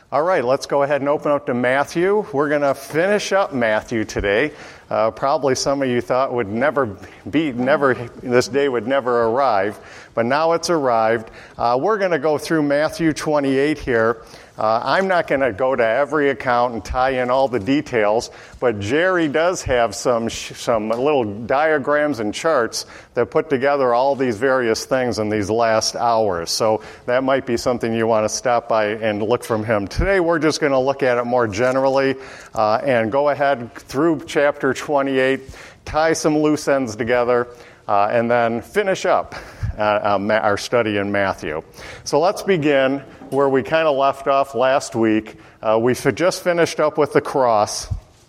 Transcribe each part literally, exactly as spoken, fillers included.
All right, let's go ahead and open up to Matthew. We're going to finish up Matthew today. Uh, probably some of you thought would never be, never, this day would never arrive, but now it's arrived. Uh, we're going to go through Matthew twenty-eight here. Uh, I'm not going to go to every account and tie in all the details, but Jerry does have some sh- some little diagrams and charts that put together all these various things in these last hours. So that might be something you want to stop by and look from him. Today we're just going to look at it more generally uh, and go ahead through chapter twenty-eight, tie some loose ends together, uh, and then finish up uh, uh, our study in Matthew. So let's begin where we kind of left off last week. Uh, we just finished up with the cross,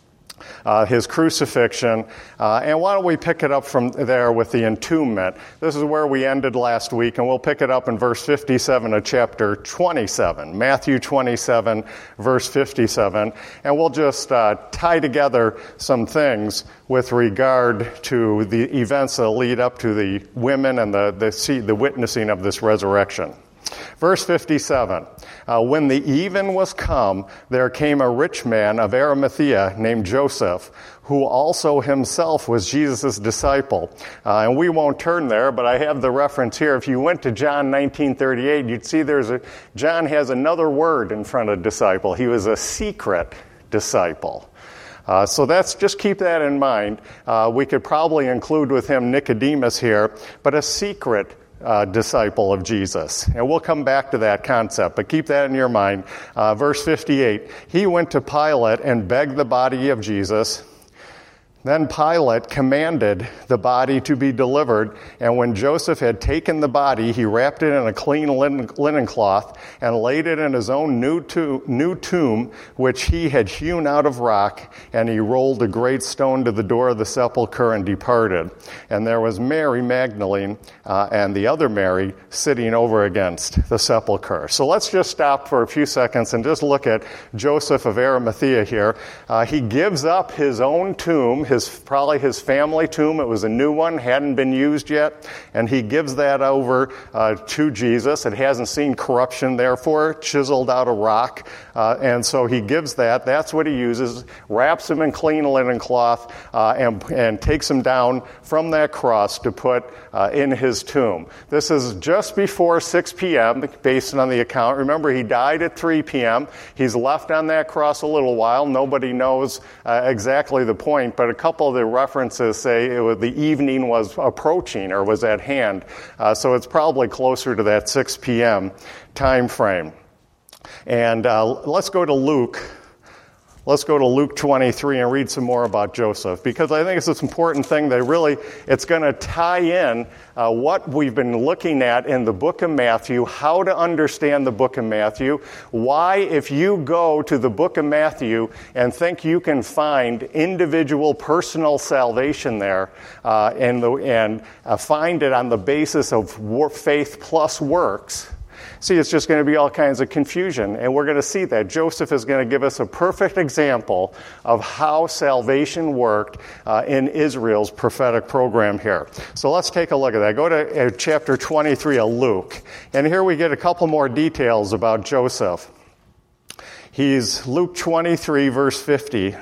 uh, his crucifixion, uh, and why don't we pick it up from there with the entombment. This is where we ended last week, and we'll pick it up in verse fifty-seven of chapter twenty-seven, Matthew twenty-seven, verse fifty-seven, and we'll just uh, tie together some things with regard to the events that lead up to the women and the, the, the witnessing of this resurrection. Verse fifty-seven, uh, when the even was come, there came a rich man of Arimathea named Joseph, who also himself was Jesus' disciple. Uh, and we won't turn there, but I have the reference here. If you went to John nineteen thirty-eight, you'd see there's a John has another word in front of disciple. He was a secret disciple. Uh, so that's just keep that in mind. Uh, we could probably include with him Nicodemus here, but a secret Uh, disciple of Jesus. And we'll come back to that concept, but keep that in your mind. Uh, verse fifty-eight, he went to Pilate and begged the body of Jesus. Then Pilate commanded the body to be delivered, and when Joseph had taken the body, he wrapped it in a clean linen, linen cloth and laid it in his own new, to, new tomb, which he had hewn out of rock, and he rolled a great stone to the door of the sepulchre and departed. And there was Mary Magdalene uh, and the other Mary sitting over against the sepulchre. So let's just stop for a few seconds and just look at Joseph of Arimathea here. Uh, he gives up his own tomb, his probably his family tomb. It was a new one, hadn't been used yet, and he gives that over uh, to Jesus. It hasn't seen corruption, therefore, chiseled out of rock, uh, and so he gives that. That's what he uses, wraps him in clean linen cloth, uh, and, and takes him down from that cross to put uh, in his tomb. This is just before six p.m., based on the account. Remember, he died at three p.m. He's left on that cross a little while. Nobody knows uh, exactly the point, but a couple of the references say it was, the evening was approaching or was at hand. Uh, so it's probably closer to that six p.m. time frame. And uh, let's go to Luke. Let's go to Luke twenty-three and read some more about Joseph, because I think it's this important thing that really, it's going to tie in uh, what we've been looking at in the book of Matthew, how to understand the book of Matthew, why if you go to the book of Matthew and think you can find individual personal salvation there uh, and, the, and uh, find it on the basis of war, faith plus works, see, it's just going to be all kinds of confusion, and we're going to see that. Joseph is going to give us a perfect example of how salvation worked uh, in Israel's prophetic program here. So let's take a look at that. Go to uh, chapter twenty-three of Luke, and here we get a couple more details about Joseph. He's Luke twenty-three, verse fifty.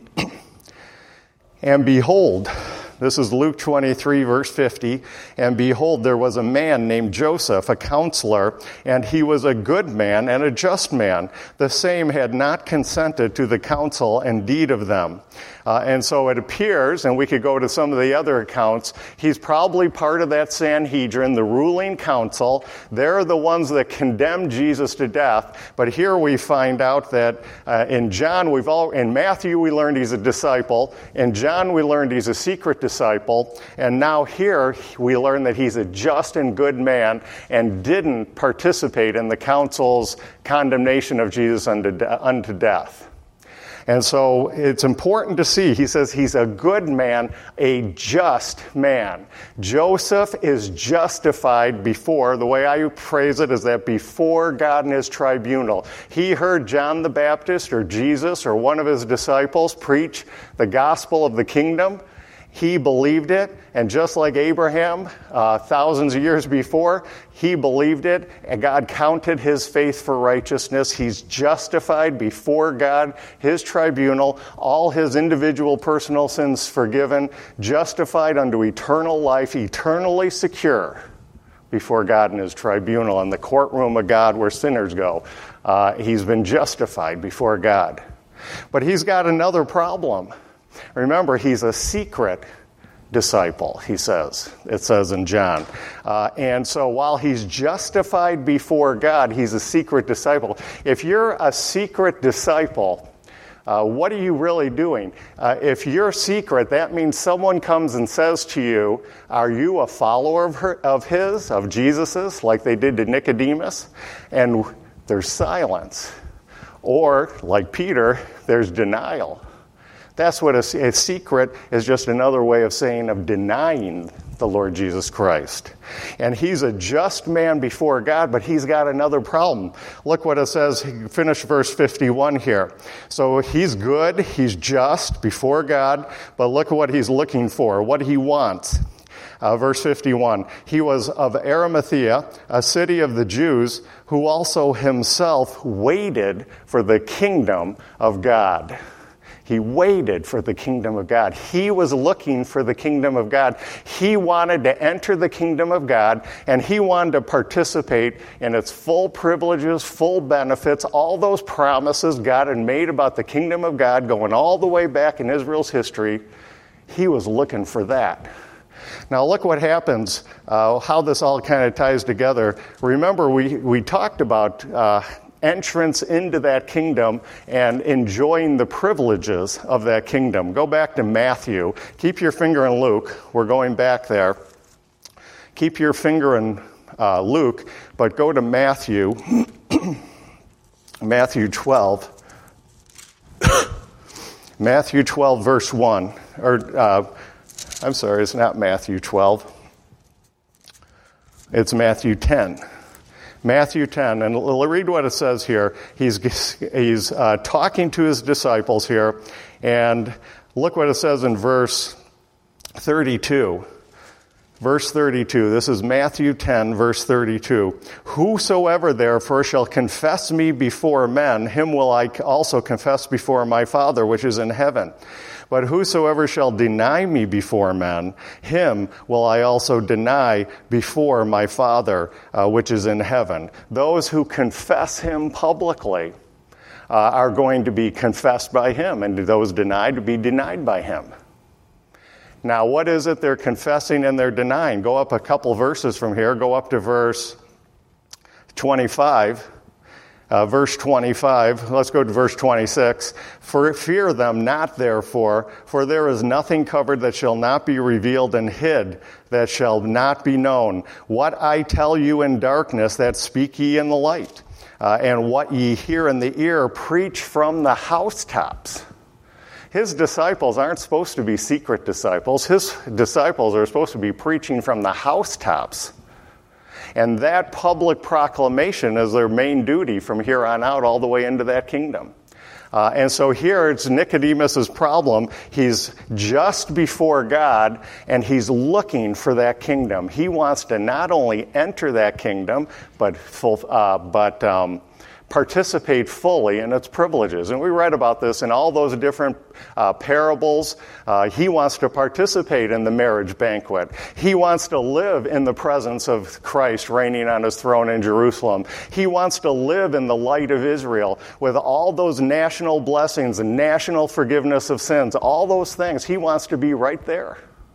And behold, this is Luke twenty-three, verse fifty. And behold, there was a man named Joseph, a counselor, and he was a good man and a just man. The same had not consented to the counsel and deed of them. Uh, and so it appears, and we could go to some of the other accounts, he's probably part of that Sanhedrin, the ruling council. They're the ones that condemned Jesus to death. But here we find out that uh, in John, we've all, in Matthew we learned he's a disciple. In John we learned he's a secret disciple. And now here we learn that he's a just and good man and didn't participate in the council's condemnation of Jesus unto, de- unto death. And so it's important to see, he says he's a good man, a just man. Joseph is justified before, the way I phrase it is that before God in his tribunal. He heard John the Baptist or Jesus or one of his disciples preach the gospel of the kingdom, He believed it, and just like Abraham, uh, thousands of years before, he believed it, and God counted his faith for righteousness. He's justified before God, his tribunal, all his individual personal sins forgiven, justified unto eternal life, eternally secure before God in his tribunal, in the courtroom of God where sinners go. Uh, he's been justified before God. But he's got another problem. Remember, he's a secret disciple, he says. It says in John. Uh, and so while he's justified before God, he's a secret disciple. If you're a secret disciple, uh, what are you really doing? Uh, if you're secret, that means someone comes and says to you, are you a follower of, her, of his, of Jesus's, like they did to Nicodemus? And there's silence. Or, like Peter, there's denial. That's what a, a secret is, just another way of saying of denying the Lord Jesus Christ. And he's a just man before God, but he's got another problem. Look what it says, finish verse fifty-one here. So he's good, he's just before God, but look at what he's looking for, what he wants. Uh, verse fifty-one, he was of Arimathea, a city of the Jews, who also himself waited for the kingdom of God. He waited for the kingdom of God. He was looking for the kingdom of God. He wanted to enter the kingdom of God, and he wanted to participate in its full privileges, full benefits, all those promises God had made about the kingdom of God going all the way back in Israel's history. He was looking for that. Now look what happens, uh, how this all kind of ties together. Remember, we, we talked about uh, entrance into that kingdom and enjoying the privileges of that kingdom. Go back to Matthew. Keep your finger in Luke. We're going back there. Keep your finger in uh, Luke, but go to Matthew, Matthew twelve. Matthew twelve, verse one. Or, uh, I'm sorry, it's not Matthew twelve. It's Matthew ten. Matthew ten, and read what it says here. He's he's uh, talking to his disciples here, and look what it says in verse thirty-two. Verse thirty-two, this is Matthew ten, verse thirty-two. Whosoever therefore shall confess me before men, him will I also confess before my Father which is in heaven. But whosoever shall deny me before men, him will I also deny before my Father, uh, which is in heaven. Those who confess him publicly uh, are going to be confessed by him, and those denied to be denied by him. Now, what is it they're confessing and they're denying? Go up a couple verses from here. Go up to verse twenty-five. Uh, verse twenty-five, let's go to verse twenty-six. For fear them not, therefore, for there is nothing covered that shall not be revealed, and hid that shall not be known. What I tell you in darkness, that speak ye in the light. Uh, and what ye hear in the ear, preach from the housetops. His disciples aren't supposed to be secret disciples. His disciples are supposed to be preaching from the housetops. And that public proclamation is their main duty from here on out all the way into that kingdom. Uh, and so here it's Nicodemus' problem. He's just before God, and he's looking for that kingdom. He wants to not only enter that kingdom, but full, uh, but um, participate fully in its privileges. And we read about this in all those different uh, parables. Uh, he wants to participate in the marriage banquet. He wants to live in the presence of Christ reigning on his throne in Jerusalem. He wants to live in the light of Israel with all those national blessings and national forgiveness of sins, all those things. He wants to be right there.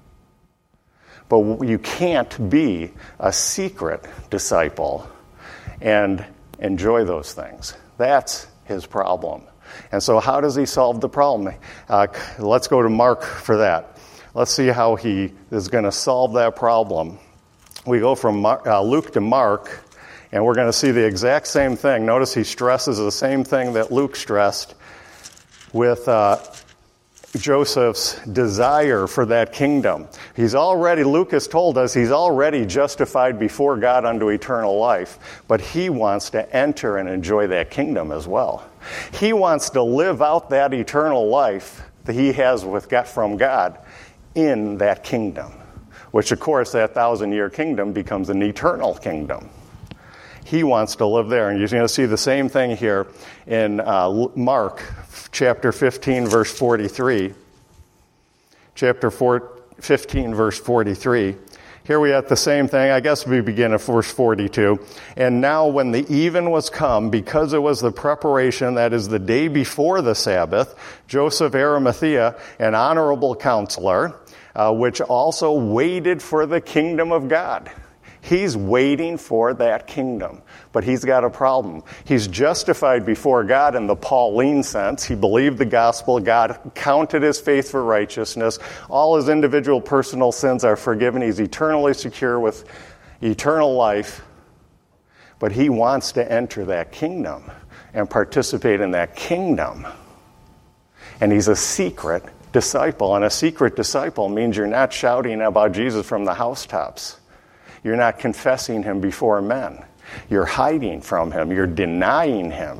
But you can't be a secret disciple and enjoy those things. That's his problem. And so how does he solve the problem? Uh, let's go to Mark for that. Let's see how he is going to solve that problem. We go from Mark, uh, Luke to Mark, and we're going to see the exact same thing. Notice he stresses the same thing that Luke stressed with uh, Joseph's desire for that kingdom. He's already, Luke has told us, he's already justified before God unto eternal life, but he wants to enter and enjoy that kingdom as well. He wants to live out that eternal life that he has with God, from God in that kingdom, which, of course, that thousand-year kingdom becomes an eternal kingdom. He wants to live there. And you're going to see the same thing here in uh, Mark chapter fifteen, verse forty-three. Chapter fifteen, verse forty-three. Here we have the same thing. I guess we begin at verse forty-two. And now when the even was come, because it was the preparation, that is the day before the Sabbath, Joseph Arimathea, an honorable counselor, uh, which also waited for the kingdom of God. He's waiting for that kingdom, but he's got a problem. He's justified before God in the Pauline sense. He believed the gospel. God counted his faith for righteousness. All his individual personal sins are forgiven. He's eternally secure with eternal life, but he wants to enter that kingdom and participate in that kingdom. And he's a secret disciple, and a secret disciple means you're not shouting about Jesus from the housetops. You're not confessing him before men. You're hiding from him. You're denying him.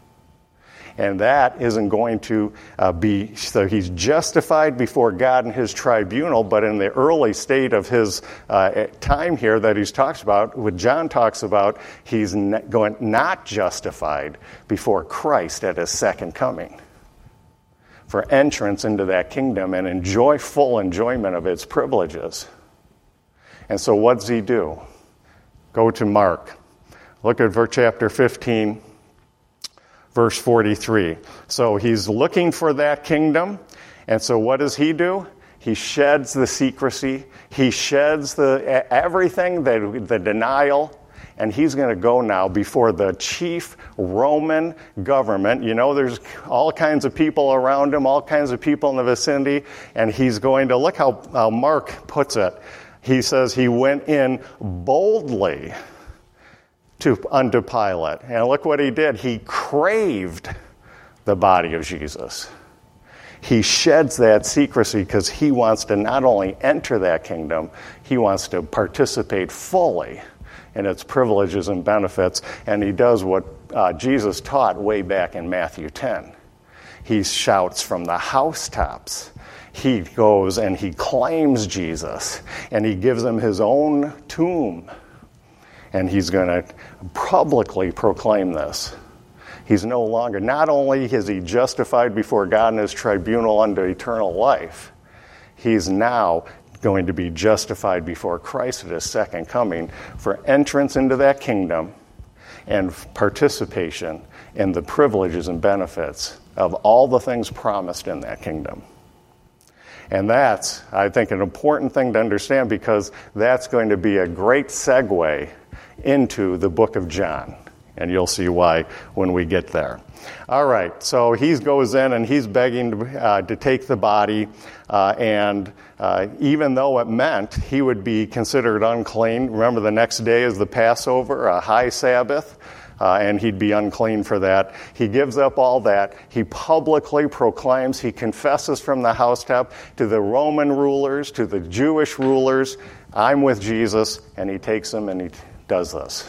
And that isn't going to uh, be, so he's justified before God in his tribunal, but in the early state of his uh, time here that he's talks about, what John talks about, he's not, going, not justified before Christ at his second coming for entrance into that kingdom and enjoy full enjoyment of its privileges. And so what does he do? Go to Mark. Look at chapter fifteen, verse forty-three. So he's looking for that kingdom. And so what does he do? He sheds the secrecy. He sheds the everything, the, the denial. And he's going to go now before the chief Roman government. You know, there's all kinds of people around him, all kinds of people in the vicinity. And he's going to, look how, how Mark puts it. He says he went in boldly to unto Pilate. And look what he did. He craved the body of Jesus. He sheds that secrecy because he wants to not only enter that kingdom, he wants to participate fully in its privileges and benefits. And he does what uh, Jesus taught way back in Matthew ten. He shouts from the housetops. He goes and he claims Jesus, and he gives him his own tomb. And he's going to publicly proclaim this. He's no longer, not only is he justified before God in his tribunal unto eternal life, he's now going to be justified before Christ at his second coming for entrance into that kingdom and participation in the privileges and benefits of all the things promised in that kingdom. And that's, I think, an important thing to understand because that's going to be a great segue into the book of John. And you'll see why when we get there. All right, so he goes in and he's begging to, uh, to take the body. Uh, and uh, even though it meant he would be considered unclean, remember the next day is the Passover, a high Sabbath. Uh, and he'd be unclean for that. He gives up all that. He publicly proclaims, he confesses from the housetop to the Roman rulers, to the Jewish rulers, I'm with Jesus, and he takes them and he does this.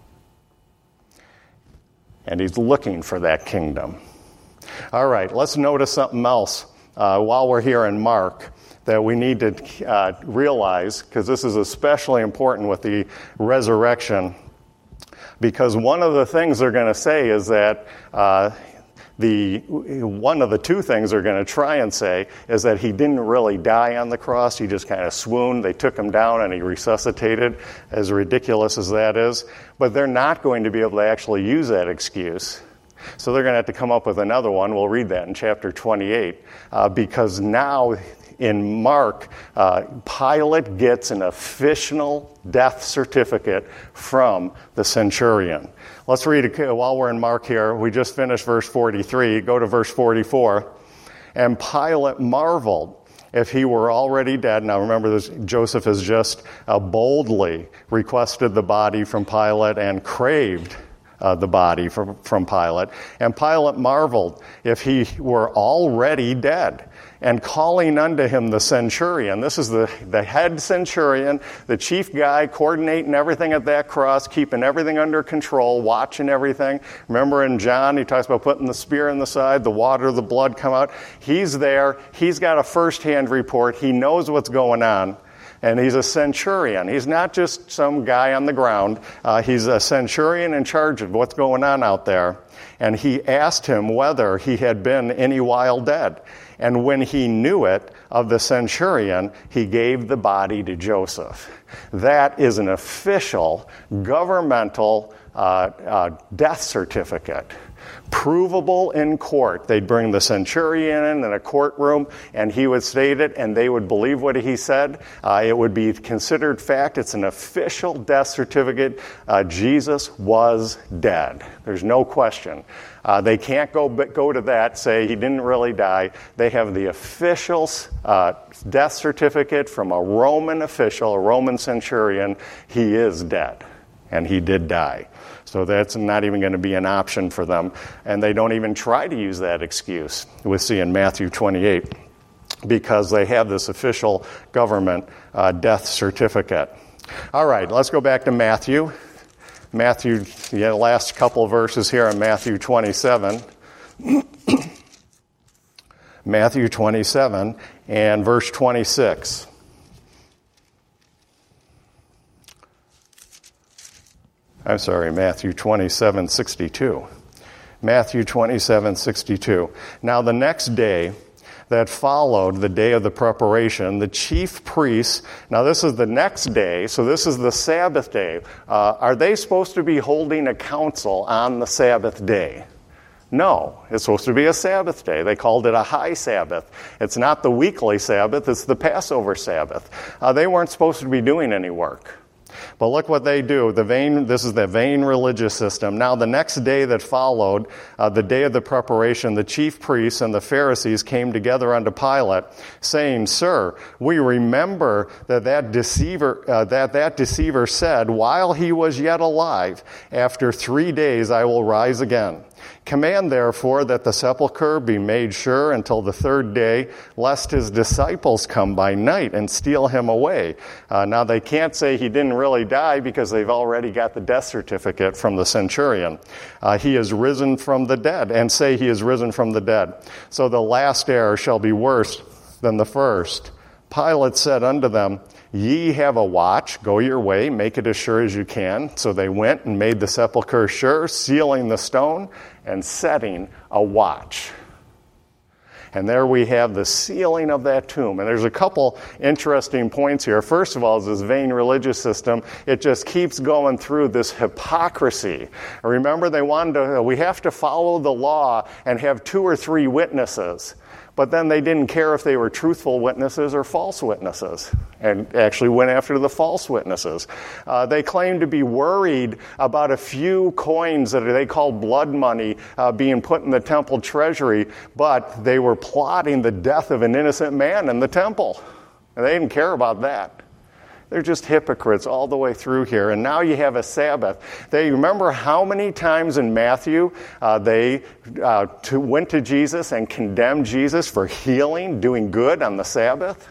And he's looking for that kingdom. All right, let's notice something else uh, while we're here in Mark that we need to uh, realize, because this is especially important with the resurrection. Because one of the things they're going to say is that uh, the one of the two things they're going to try and say is that he didn't really die on the cross. He just kind of swooned. They took him down and he resuscitated, as ridiculous as that is. But they're not going to be able to actually use that excuse. So they're going to have to come up with another one. We'll read that in chapter twenty-eight. Uh, because now in Mark, uh, Pilate gets an official death certificate from the centurion. Let's read it while we're in Mark here. We just finished verse forty-three. Go to verse forty-four. And Pilate marveled if he were already dead. Now remember, this, Joseph has just uh, boldly requested the body from Pilate and craved uh, the body from, from Pilate. And Pilate marveled if he were already dead, and calling unto him the centurion. This is the, the head centurion, the chief guy, coordinating everything at that cross, keeping everything under control, watching everything. Remember in John, he talks about putting the spear in the side, the water, the blood come out. He's there. He's got a first-hand report. He knows what's going on. And he's a centurion. He's not just some guy on the ground. Uh, he's a centurion in charge of what's going on out there. And he asked him whether he had been any while dead. And when he knew it of the centurion, he gave the body to Joseph. That is an official governmental uh, uh, death certificate. Provable in court. They'd bring the centurion in in a courtroom, and he would state it, and they would believe what he said. Uh, it would be considered fact. It's an official death certificate. Uh, Jesus was dead. There's no question. Uh, they can't go go to that, say he didn't really die. They have the official uh, death certificate from a Roman official, a Roman centurion. He is dead, and he did die. So that's not even going to be an option for them. And they don't even try to use that excuse, we see in Matthew twenty-eight, because they have this official government uh, death certificate. All right, let's go back to Matthew. Matthew, the last couple of verses here in Matthew twenty-seven. Matthew twenty-seven and verse twenty-six. I'm sorry, Matthew twenty-seven sixty-two. Matthew twenty-seven sixty-two. Now the next day that followed the day of the preparation, the chief priests, now this is the next day, so this is the Sabbath day. Uh, are they supposed to be holding a council on the Sabbath day? No, it's supposed to be a Sabbath day. They called it a high Sabbath. It's not the weekly Sabbath, it's the Passover Sabbath. Uh, they weren't supposed to be doing any work. But look what they do. The vain, this is the vain religious system. Now the next day that followed, uh, the day of the preparation, the chief priests and the Pharisees came together unto Pilate, saying, Sir, we remember that that deceiver, uh, that that deceiver said, while he was yet alive, after three days I will rise again. Command, therefore, that the sepulchre be made sure until the third day, lest his disciples come by night and steal him away. Uh, now, they can't say he didn't really die because they've already got the death certificate from the centurion. Uh, he is risen from the dead, and say he is risen from the dead. So the last error shall be worse than the first. Pilate said unto them, Ye have a watch, go your way, make it as sure as you can. So they went and made the sepulchre sure, sealing the stone and setting a watch. And there we have the sealing of that tomb. And there's a couple interesting points here. First of all, is this vain religious system. It just keeps going through this hypocrisy. Remember, they wanted to, we have to follow the law and have two or three witnesses. But then they didn't care if they were truthful witnesses or false witnesses, and actually went after the false witnesses. Uh, they claimed to be worried about a few coins that they called blood money uh, being put in the temple treasury, but they were plotting the death of an innocent man in the temple. And they didn't care about that. They're just hypocrites all the way through here. And now you have a Sabbath. They remember how many times in Matthew uh, they uh, to, went to Jesus and condemned Jesus for healing, doing good on the Sabbath?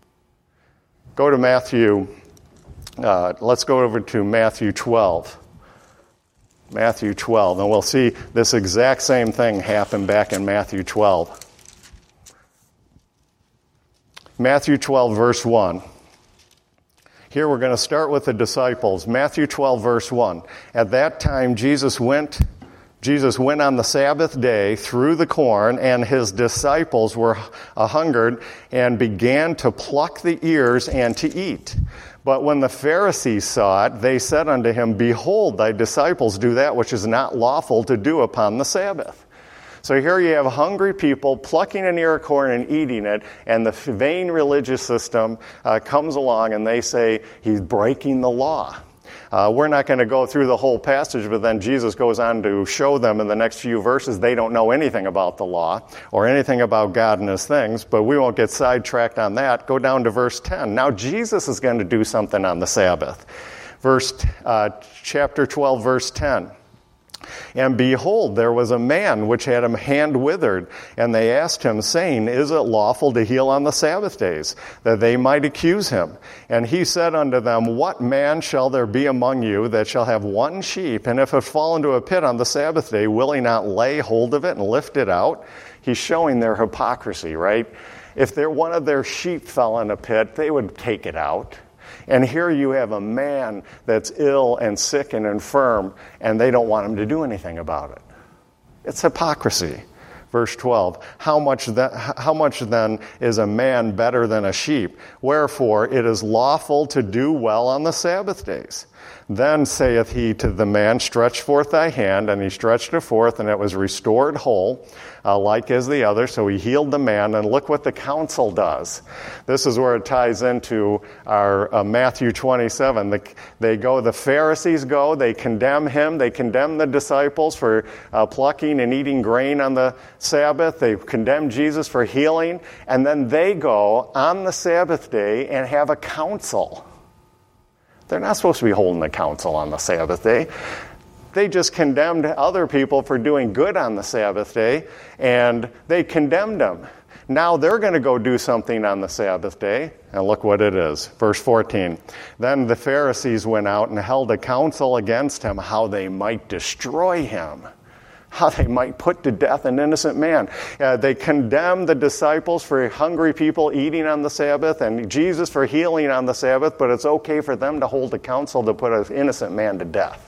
Go to Matthew. Uh, let's go over to Matthew twelve. Matthew twelve. And we'll see this exact same thing happen back in Matthew twelve. Matthew twelve, verse one. Here we're going to start with the disciples. Matthew twelve, verse one. At that time Jesus went Jesus went on the Sabbath day through the corn, and his disciples were a-hungered and began to pluck the ears and to eat. But when the Pharisees saw it, they said unto him, Behold, thy disciples do that which is not lawful to do upon the Sabbath. So here you have hungry people plucking an ear of corn and eating it, and the vain religious system uh, comes along and they say he's breaking the law. Uh, we're not going to go through the whole passage, but then Jesus goes on to show them in the next few verses they don't know anything about the law or anything about God and his things, but we won't get sidetracked on that. Go down to verse ten. Now Jesus is going to do something on the Sabbath. Verse uh, chapter twelve, verse ten. And behold, there was a man which had a hand withered, and they asked him, saying, Is it lawful to heal on the Sabbath days? That they might accuse him. And he said unto them, What man shall there be among you that shall have one sheep, and if it fall into a pit on the Sabbath day, will he not lay hold of it and lift it out? He's showing their hypocrisy, right? If they're, one of their sheep fell in a pit, they would take it out. And here you have a man that's ill and sick and infirm, and they don't want him to do anything about it. It's hypocrisy. Verse twelve, how much, then, how much then is a man better than a sheep? Wherefore it is lawful to do well on the Sabbath days. Then saith he to the man, Stretch forth thy hand. And he stretched it forth, and it was restored whole, uh, like as the other. So he healed the man, and look what the council does. This is where it ties into our uh, Matthew twenty-seven. The, they go, the Pharisees go, they condemn him, they condemn the disciples for uh, plucking and eating grain on the Sabbath. They condemn Jesus for healing, and then they go on the Sabbath day and have a council. They're not supposed to be holding a council on the Sabbath day. They just condemned other people for doing good on the Sabbath day, and they condemned them. Now they're going to go do something on the Sabbath day, and look what it is. Verse fourteen, Then the Pharisees went out and held a council against him, how they might destroy him, how they might put to death an innocent man. Uh, they condemned the disciples for hungry people eating on the Sabbath, and Jesus for healing on the Sabbath, but it's okay for them to hold a council to put an innocent man to death.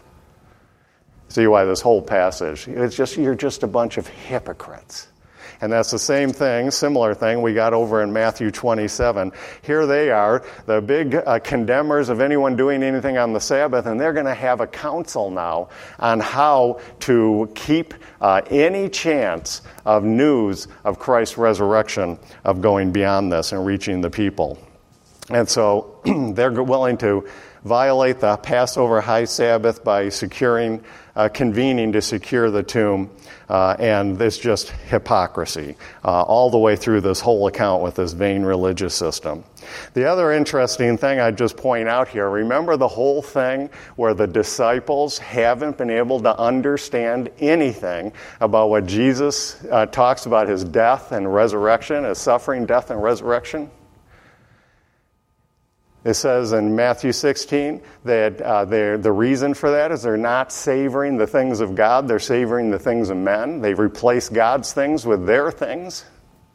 See why this whole passage, it's just, you're just a bunch of hypocrites. And that's the same thing, similar thing we got over in Matthew twenty-seven. Here they are, the big uh, condemners of anyone doing anything on the Sabbath, and they're going to have a council now on how to keep uh, any chance of news of Christ's resurrection of going beyond this and reaching the people. And so they're willing to violate the Passover high Sabbath by securing, uh, convening to secure the tomb. Uh, and it's just hypocrisy uh, all the way through this whole account with this vain religious system. The other interesting thing I'd just point out here, remember the whole thing where the disciples haven't been able to understand anything about what Jesus uh, talks about his death and resurrection, his suffering, death, and resurrection? It says in Matthew sixteen that uh, the reason for that is they're not savoring the things of God, they're savoring the things of men. They've replaced God's things with their things.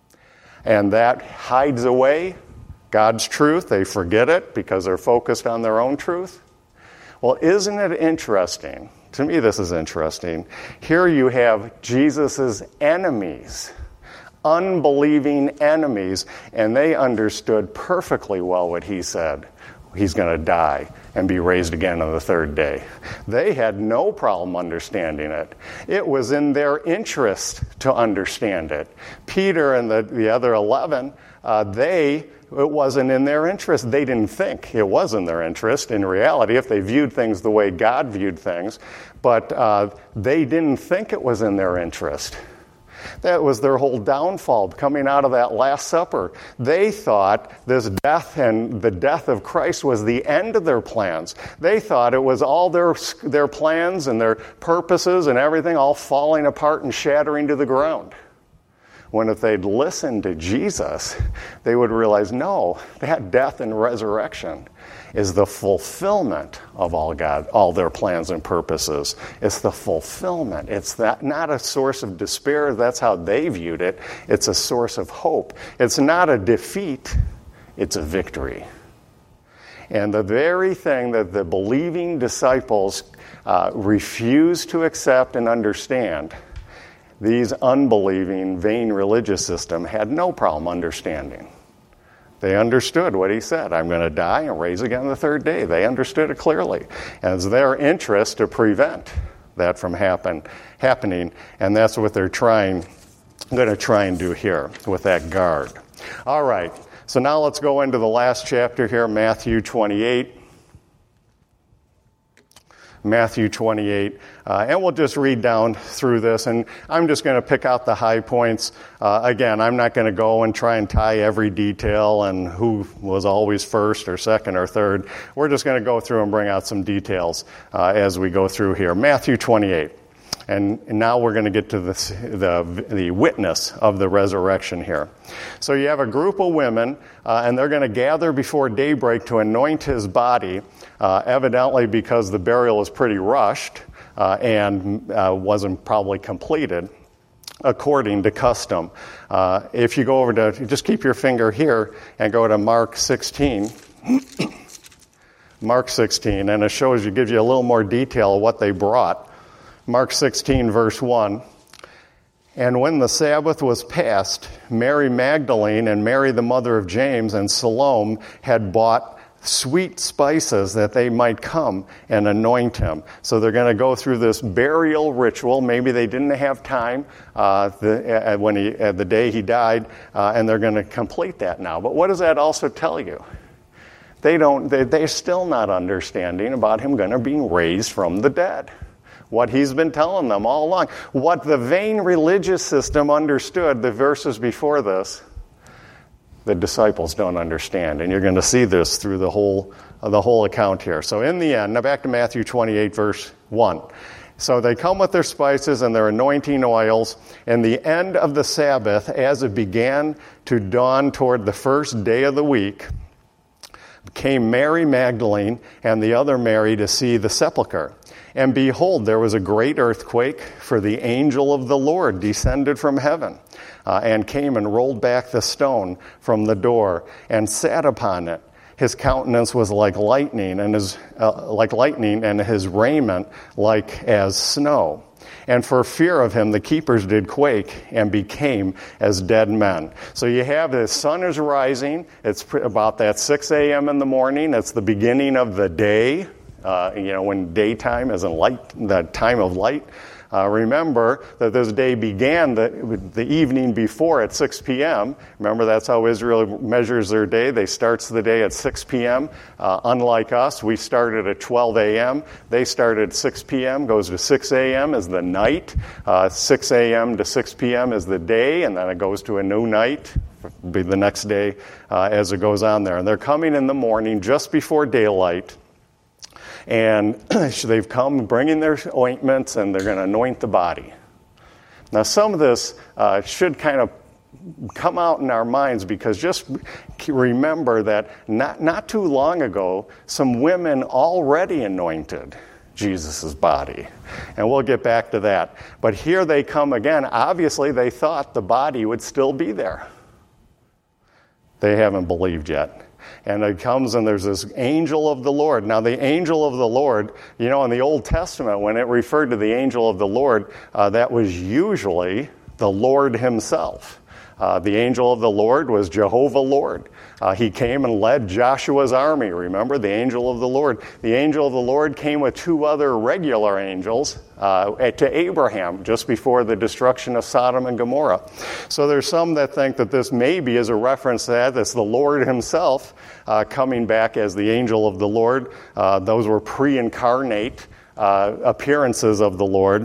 And that hides away God's truth. They forget it because they're focused on their own truth. Well, isn't it interesting? To me, this is interesting. Here you have Jesus' enemies, unbelieving enemies, and they understood perfectly well what he said. He's going to die and be raised again on the third day. They had no problem understanding it. It was in their interest to understand it. Peter and the, the other eleven, uh, they, it wasn't in their interest. They didn't think it was in their interest in reality if they viewed things the way God viewed things. But uh, they didn't think it was in their interest. That was their whole downfall coming out of that Last Supper. They thought this death and the death of Christ was the end of their plans. They thought it was all their their plans and their purposes and everything all falling apart and shattering to the ground. When if they'd listened to Jesus, they would realize, no, that death and resurrection is the fulfillment of all God, all their plans and purposes. It's the fulfillment. It's that, not a source of despair. That's how they viewed it. It's a source of hope. It's not a defeat. It's a victory. And the very thing that the believing disciples uh, refused to accept and understand, these unbelieving, vain religious system had no problem understanding. They understood what he said. I'm going to die and raise again the third day. They understood it clearly. And it's their interest to prevent that from happen, happening. And that's what they're trying, going to try and do here with that guard. All right. So now let's go into the last chapter here, Matthew twenty-eight. Matthew twenty-eight, uh, and we'll just read down through this, and I'm just going to pick out the high points. Uh, again, I'm not going to go and try and tie every detail and who was always first or second or third. We're just going to go through and bring out some details uh, as we go through here. Matthew twenty-eight. And, and now we're going to get to this, the, the witness of the resurrection here. So you have a group of women, uh, and they're going to gather before daybreak to anoint his body, uh, evidently because the burial was pretty rushed uh, and uh, wasn't probably completed according to custom. Uh, if you go over to, just keep your finger here and go to Mark sixteen. Mark sixteen, and it shows you, gives you a little more detail of what they brought. Mark sixteen, verse one. And when the Sabbath was past, Mary Magdalene and Mary the mother of James and Salome had bought sweet spices that they might come and anoint him. So they're going to go through this burial ritual. Maybe they didn't have time uh, the, uh, when he, uh, the day he died, uh, and they're going to complete that now. But what does that also tell you? They don't. They, they're still not understanding about him going to be raised from the dead. What he's been telling them all along. What the vain religious system understood, the verses before this, the disciples don't understand, and you're going to see this through the whole uh, the whole account here. So in the end, now back to Matthew twenty-eight, verse one. So they come with their spices and their anointing oils, and the end of the Sabbath, as it began to dawn toward the first day of the week, came Mary Magdalene and the other Mary to see the sepulchre. And behold, there was a great earthquake, for the angel of the Lord descended from heaven, uh, and came and rolled back the stone from the door, and sat upon it. His countenance was like lightning, and his uh, like lightning, and his raiment like as snow. And for fear of him, the keepers did quake and became as dead men. So you have the sun is rising. It's about that six a.m. in the morning. It's the beginning of the day. Uh, you know, when daytime is in light, the time of light. Uh, remember that this day began the, the evening before at six p.m. Remember, that's how Israel measures their day. They starts the day at six p.m. Uh, unlike us, we started at twelve a.m. They started at six p.m., goes to six a.m. is the night. Uh, six a.m. to six p.m. is the day, and then it goes to a new night. Be the next day uh, as it goes on there. And they're coming in the morning just before daylight. And they've come bringing their ointments, and they're going to anoint the body. Now, some of this uh, should kind of come out in our minds, because just remember that not, not too long ago, some women already anointed Jesus' body. And we'll get back to that. But here they come again. Obviously, they thought the body would still be there. They haven't believed yet. And it comes, and there's this angel of the Lord. Now, the angel of the Lord, you know, in the Old Testament, when it referred to the angel of the Lord, uh, that was usually the Lord himself. Uh, the angel of the Lord was Jehovah Lord. Uh, he came and led Joshua's army. Remember, the angel of the Lord. The angel of the Lord came with two other regular angels uh, to Abraham just before the destruction of Sodom and Gomorrah. So there's some that think that this maybe is a reference to that. That's the Lord himself uh, coming back as the angel of the Lord. Uh, those were pre-incarnate uh, appearances of the Lord.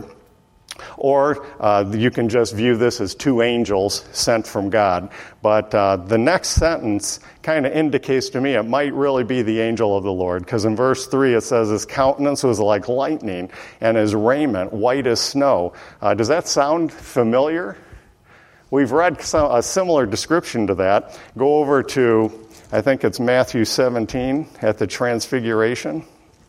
Or uh, you can just view this as two angels sent from God. But uh, the next sentence kind of indicates to me it might really be the angel of the Lord. Because in verse three it says, his countenance was like lightning, and his raiment white as snow. Uh, does that sound familiar? We've read some, a similar description to that. Go over to, I think it's Matthew seventeen at the Transfiguration.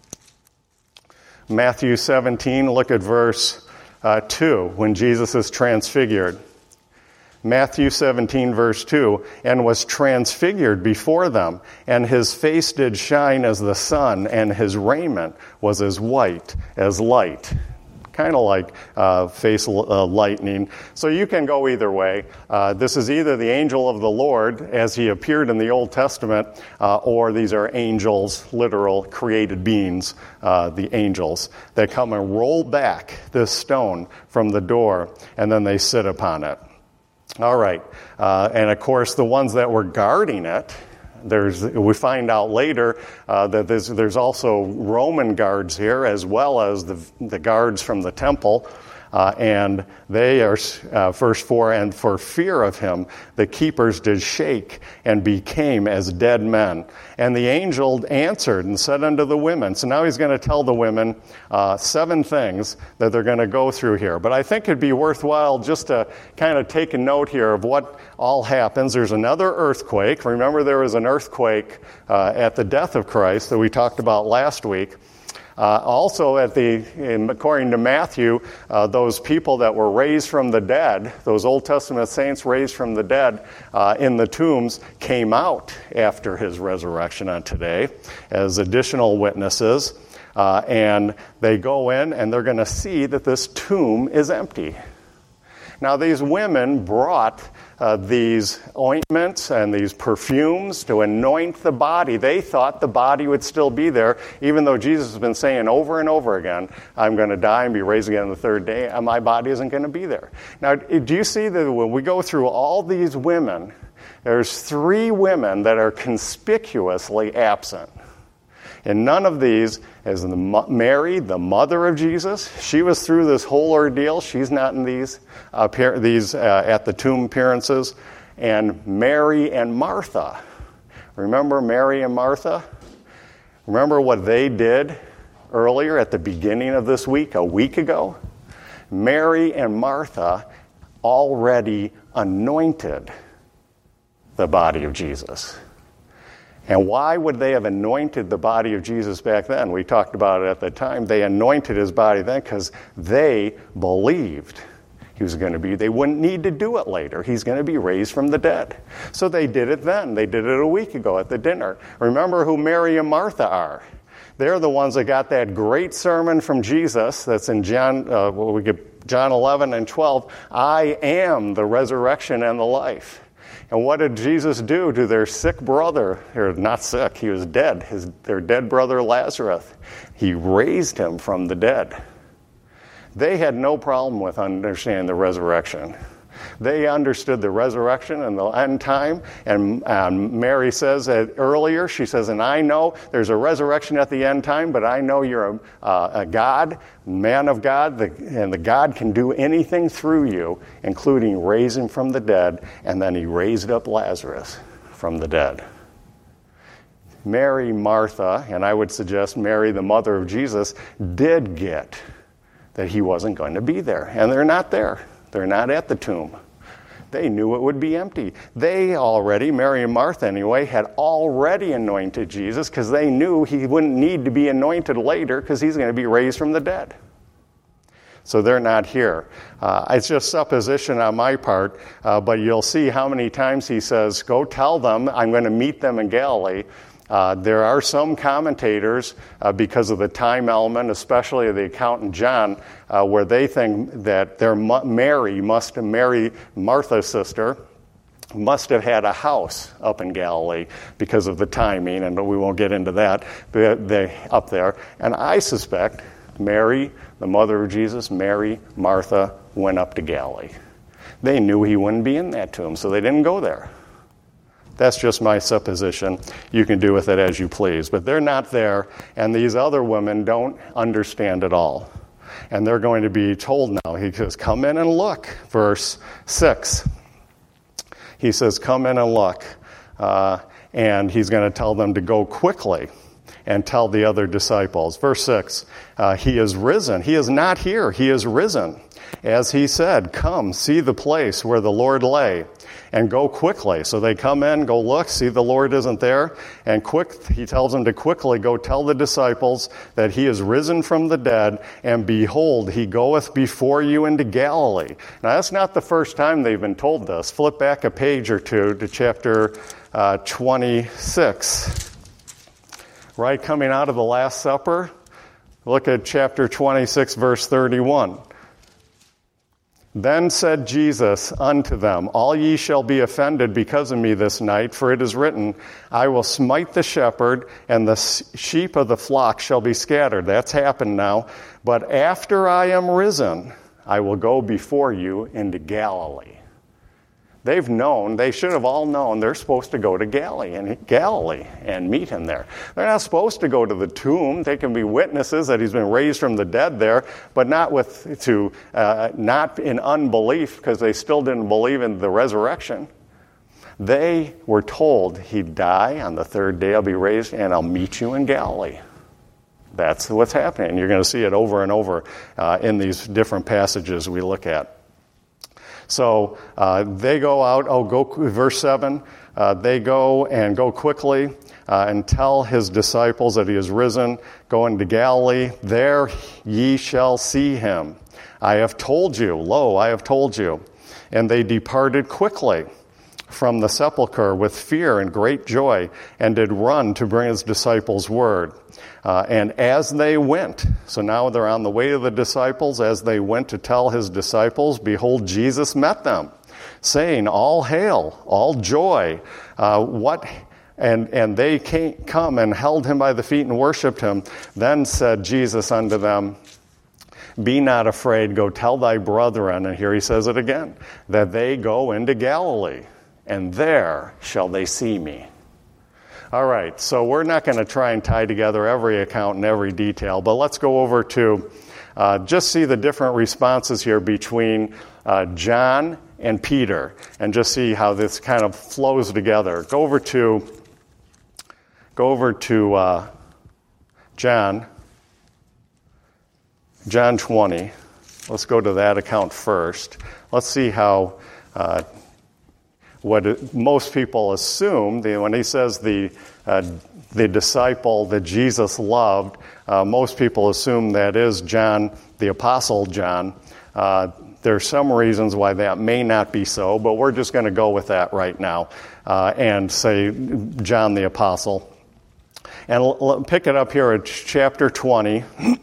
Matthew seventeen, look at verse Uh, two, when Jesus is transfigured. Matthew seventeen, verse two, and was transfigured before them, and his face did shine as the sun, and his raiment was as white as light. Kind of like uh, face uh, lightning. So you can go either way. Uh, this is either the angel of the Lord, as he appeared in the Old Testament, uh, or these are angels, literal created beings, uh, the angels, that come and roll back this stone from the door, and then they sit upon it. All right. Uh, and of course, the ones that were guarding it, There's, we find out later uh, that there's, there's also Roman guards here, as well as the, the guards from the temple. Uh, and they are, uh, verse four, and for fear of him, the keepers did shake and became as dead men. And the angel answered and said unto the women, so now he's going to tell the women uh, seven things that they're going to go through here. But I think it'd be worthwhile just to kind of take a note here of what all happens. There's another earthquake. Remember, there was an earthquake uh, at the death of Christ that we talked about last week. Uh, also, at the in, according to Matthew, uh, those people that were raised from the dead, those Old Testament saints raised from the dead uh, in the tombs, came out after his resurrection on today as additional witnesses. Uh, and they go in and they're going to see that this tomb is empty. Now, these women brought Uh, these ointments and these perfumes to anoint the body. They thought the body would still be there, even though Jesus has been saying over and over again, I'm going to die and be raised again on the third day, and my body isn't going to be there. Now, do you see that when we go through all these women, there's three women that are conspicuously absent. And none of these is the Mary, the mother of Jesus. She was through this whole ordeal. She's not in these uh, these uh, at the tomb appearances. And Mary and Martha. Remember Mary and Martha? Remember what they did earlier at the beginning of this week, a week ago? Mary and Martha already anointed the body of Jesus. And why would they have anointed the body of Jesus back then? We talked about it at the time. They anointed his body then because they believed he was going to be. They wouldn't need to do it later. He's going to be raised from the dead. So they did it then. They did it a week ago at the dinner. Remember who Mary and Martha are. They're the ones that got that great sermon from Jesus that's in John, uh, well, we get John eleven and twelve. I am the resurrection and the life. And what did Jesus do to their sick brother? Or not sick, he was dead. His, their dead brother Lazarus. He raised him from the dead. They had no problem with understanding the resurrection. They understood the resurrection and the end time. And um, Mary says that earlier, she says, and I know there's a resurrection at the end time, but I know you're a, uh, a God, man of God, the, and the God can do anything through you, including raising from the dead. And then he raised up Lazarus from the dead. Mary, Martha, and I would suggest Mary, the mother of Jesus, did get that he wasn't going to be there. And they're not there. They're not at the tomb. They knew it would be empty. They already, Mary and Martha anyway, had already anointed Jesus because they knew he wouldn't need to be anointed later because he's going to be raised from the dead. So they're not here. Uh, it's just supposition on my part, uh, but you'll see how many times he says, go tell them I'm going to meet them in Galilee. Uh, there are some commentators, uh, because of the time element, especially the account in John, uh, where they think that their mu- Mary must have married Martha's sister, must have had a house up in Galilee because of the timing, and we won't get into that. But they up there, and I suspect Mary, the mother of Jesus, Mary, Martha, went up to Galilee. They knew he wouldn't be in that tomb, so they didn't go there. That's just my supposition. You can do with it as you please. But they're not there, and these other women don't understand at all. And they're going to be told now. He says, come in and look. Verse six. He says, come in and look. Uh, and he's going to tell them to go quickly and tell the other disciples. Verse six, uh, he is risen. He is not here. He is risen. As he said, come, see the place where the Lord lay, and go quickly. So they come in, go look, see the Lord isn't there, and quick, he tells them to quickly go tell the disciples that he is risen from the dead, and behold, he goeth before you into Galilee. Now, that's not the first time they've been told this. Flip back a page or two to chapter uh, twenty-six. Right, coming out of the Last Supper, look at chapter twenty-six, verse thirty-one. Then said Jesus unto them, all ye shall be offended because of me this night, for it is written, I will smite the shepherd, and the sheep of the flock shall be scattered. That's happened now. But after I am risen, I will go before you into Galilee. They've known, they should have all known, they're supposed to go to Galilee and, Galilee and meet him there. They're not supposed to go to the tomb. They can be witnesses that he's been raised from the dead there, but not with to uh, not in unbelief, because they still didn't believe in the resurrection. They were told he'd die, on the third day I'll be raised, and I'll meet you in Galilee. That's what's happening. You're going to see it over and over uh, in these different passages we look at. So uh, they go out, oh, go, verse seven, uh, they go and go quickly uh, and tell his disciples that he is risen, going to Galilee. There ye shall see him. I have told you, lo, I have told you. And they departed quickly from the sepulchre with fear and great joy, and did run to bring his disciples word. Uh, and as they went, so now they're on the way to the disciples, as they went to tell his disciples, behold, Jesus met them, saying, all hail, all joy. Uh, what? And, and they came, come and held him by the feet and worshipped him. Then said Jesus unto them, be not afraid, go tell thy brethren, and here he says it again, that they go into Galilee, and there shall they see me. All right, so we're not going to try and tie together every account and every detail, but let's go over to uh, just see the different responses here between uh, John and Peter, and just see how this kind of flows together. Go over to go over to uh, John, John twenty. Let's go to that account first. Let's see how. Uh, What it, most people assume, the, when he says the uh, the disciple that Jesus loved, uh, most people assume that is John, the Apostle John. Uh, there's some reasons why that may not be so, but we're just going to go with that right now uh, and say John the Apostle. And l- l- pick it up here at chapter twenty,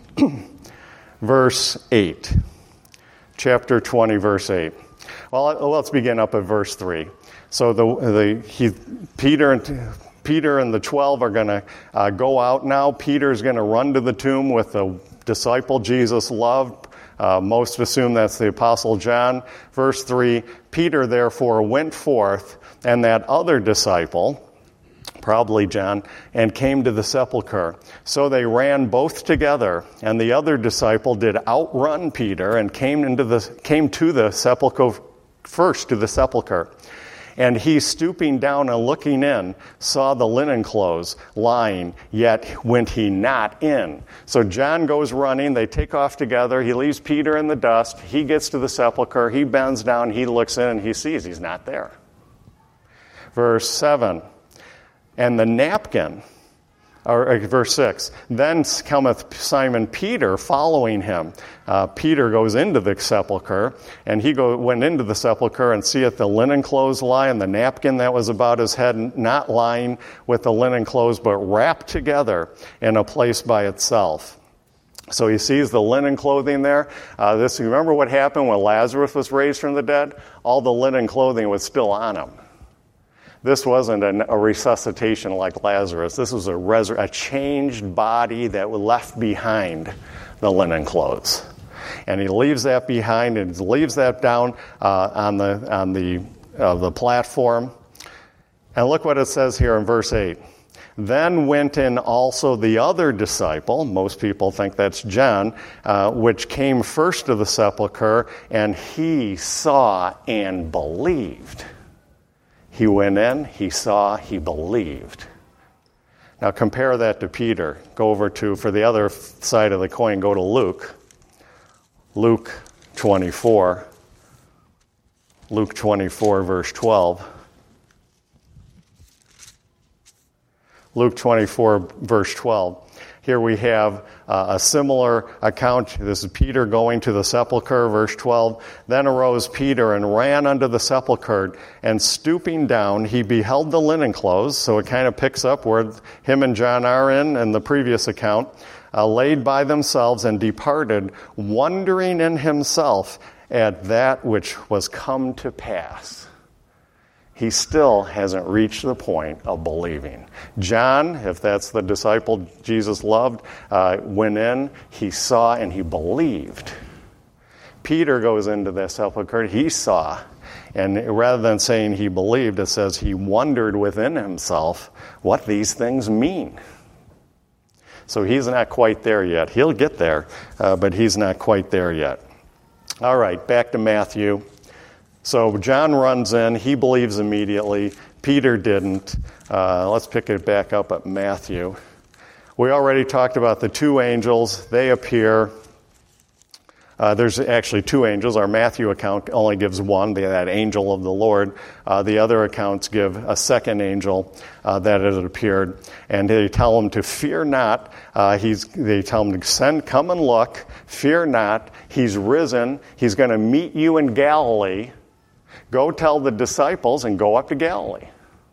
verse eight. Chapter twenty, verse eight. Well, let's begin up at verse three. So the the he, Peter and Peter and the twelve are going to uh, go out now. Peter's going to run to the tomb with the disciple Jesus loved. Uh, most assume that's the Apostle John. Verse three, Peter therefore went forth, and that other disciple, probably John, and came to the sepulchre. So they ran both together, and the other disciple did outrun Peter and came into the came to the sepulchre first to the sepulchre. And he, stooping down and looking in, saw the linen clothes lying, yet went he not in. So John goes running, they take off together, he leaves Peter in the dust, he gets to the sepulchre, he bends down, he looks in, and he sees he's not there. Verse seven, and the napkin, or verse six, then cometh Simon Peter following him. Uh, Peter goes into the sepulchre, and he go, went into the sepulchre and seeth the linen clothes lie, and the napkin that was about his head not lying with the linen clothes, but wrapped together in a place by itself. So he sees the linen clothing there. Uh, this, remember what happened when Lazarus was raised from the dead? All the linen clothing was still on him. This wasn't an, a resuscitation like Lazarus. This was a, resur- a changed body that left behind the linen clothes. And he leaves that behind and leaves that down uh, on the on the uh, the platform. And look what it says here in verse eight. Then went in also the other disciple, most people think that's John, uh, which came first to the sepulchre, and he saw and believed. He went in, he saw, he believed. Now compare that to Peter. Go over to, for the other side of the coin, go to Luke. Luke twenty-four. Luke twenty-four, verse twelve. Luke twenty-four, verse twelve. Here we have uh, a similar account. This is Peter going to the sepulchre, verse twelve. Then arose Peter and ran unto the sepulchre, and stooping down, he beheld the linen clothes. So it kind of picks up where him and John are in, in the previous account, uh, laid by themselves, and departed, wondering in himself at that which was come to pass. He still hasn't reached the point of believing. John, if that's the disciple Jesus loved, uh, went in, he saw, and he believed. Peter goes into the sepulchre, he saw, And rather than saying he believed, it says he wondered within himself what these things mean. So he's not quite there yet. He'll get there, uh, but he's not quite there yet. All right, back to Matthew. So John runs in. He believes immediately. Peter didn't. Uh, let's pick it back up at Matthew. We already talked about the two angels. They appear. Uh, there's actually two angels. Our Matthew account only gives one, that angel of the Lord. Uh, the other accounts give a second angel uh, that had appeared. And they tell him to fear not. Uh, he's, they tell him to send, come and look. Fear not. He's risen. He's going to meet you in Galilee. Go tell the disciples and go up to Galilee.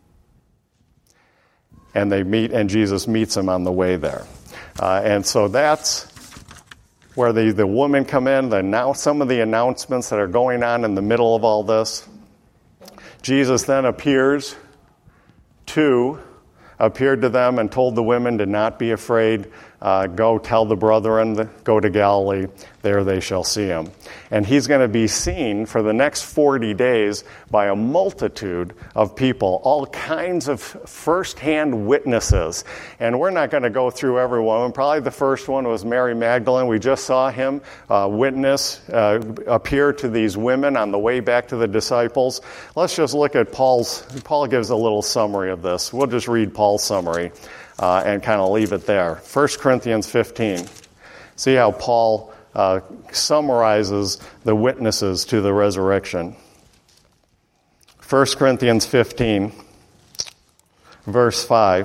And they meet, and Jesus meets them on the way there. Uh, and so that's where the, the women come in, the announce, some of the announcements that are going on in the middle of all this. Jesus then appears to, appeared to them and told the women to not be afraid. Uh, go tell the brethren, go to Galilee, there they shall see him. And he's going to be seen for the next forty days by a multitude of people, all kinds of first-hand witnesses. And we're not going to go through every one. Probably the first one was Mary Magdalene. We just saw him uh, witness, uh, appear to these women on the way back to the disciples. Let's just look at Paul's, Paul gives a little summary of this. We'll just read Paul's summary. Uh, and kind of leave it there. First Corinthians fifteen. See how Paul uh, summarizes the witnesses to the resurrection. First Corinthians fifteen, verse five.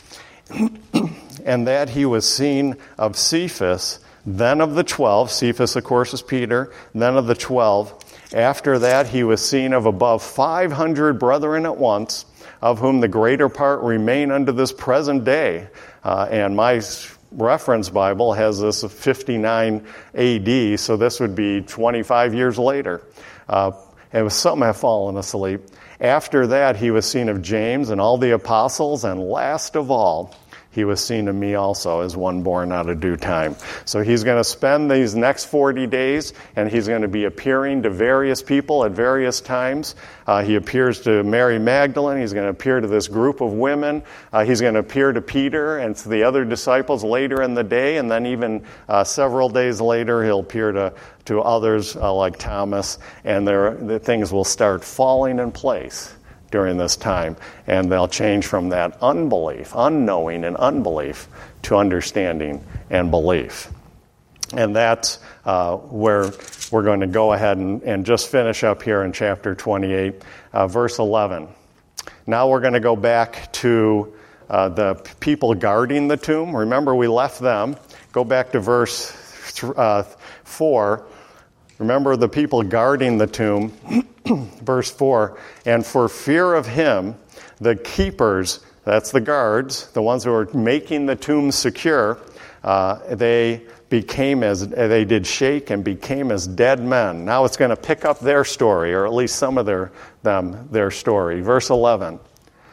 And that he was seen of Cephas, then of the twelve. Cephas, of course, is Peter. Then of the twelve. After that he was seen of above five hundred brethren at once, of whom the greater part remain unto this present day. Uh, and my reference Bible has this of fifty-nine A D, so this would be twenty-five years later. Uh, it was some have fallen asleep. After that, he was seen of James and all the apostles, and last of all, he was seen of me also as one born out of due time. So he's going to spend these next forty days, and he's going to be appearing to various people at various times. Uh, he appears to Mary Magdalene. He's going to appear to this group of women. Uh, he's going to appear to Peter and to the other disciples later in the day, and then even uh, several days later, he'll appear to, to others uh, like Thomas, and there, the things will start falling in place during this time, and they'll change from that unbelief, unknowing and unbelief, to understanding and belief. And that's uh, where we're going to go ahead and, and just finish up here in chapter twenty-eight, uh, verse eleven. Now we're going to go back to uh, the people guarding the tomb. Remember, we left them. Go back to verse th- uh, four. Remember the people guarding the tomb. Verse four, and for fear of him, the keepers, that's the guards, the ones who are making the tomb secure, uh, they became as, they did shake and became as dead men. Now it's going to pick up their story, or at least some of their, them, their story. Verse eleven.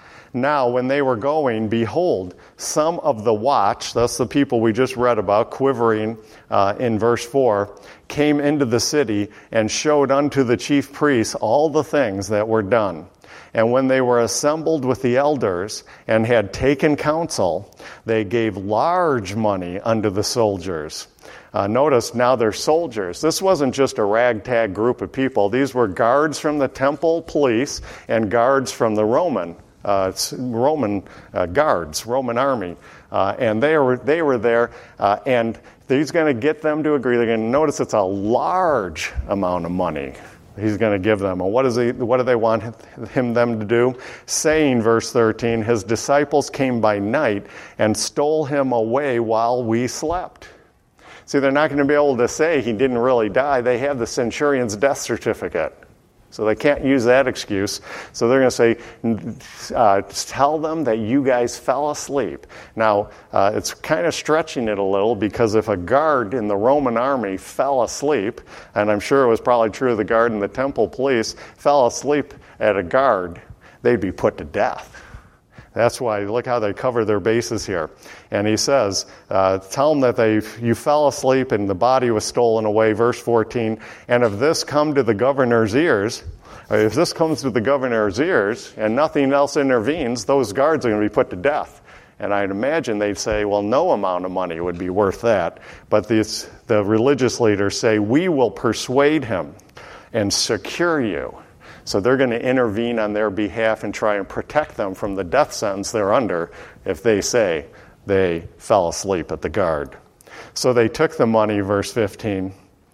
Now, when they were going, behold, some of the watch, that's the people we just read about, quivering uh, in verse four, came into the city and showed unto the chief priests all the things that were done. And when they were assembled with the elders and had taken counsel, they gave large money unto the soldiers. Uh, notice now they're soldiers. This wasn't just a ragtag group of people. These were guards from the temple police and guards from the Roman Uh, Roman uh, guards, Roman army, uh, and they were they were there, uh, and he's going to get them to agree. They're going to notice it's a large amount of money he's going to give them. And what is he? What do they want him them to do? Saying, verse thirteen, his disciples came by night and stole him away while we slept. See, they're not going to be able to say he didn't really die. They have the centurion's death certificate. So they can't use that excuse. So they're going to say, uh, tell them that you guys fell asleep. Now, uh, it's kind of stretching it a little, because if a guard in the Roman army fell asleep, and I'm sure it was probably true of the guard in the temple police, fell asleep at a guard, they'd be put to death. That's why, look how they cover their bases here. And he says, uh, tell them that they you fell asleep and the body was stolen away. Verse fourteen, and if this come to the governor's ears, If this comes to the governor's ears and nothing else intervenes, those guards are going to be put to death. And I'd imagine they'd say, well, no amount of money would be worth that. But this, the religious leaders say, we will persuade him and secure you. So they're going to intervene on their behalf and try and protect them from the death sentence they're under if they say they fell asleep at the guard. So they took the money, verse fifteen,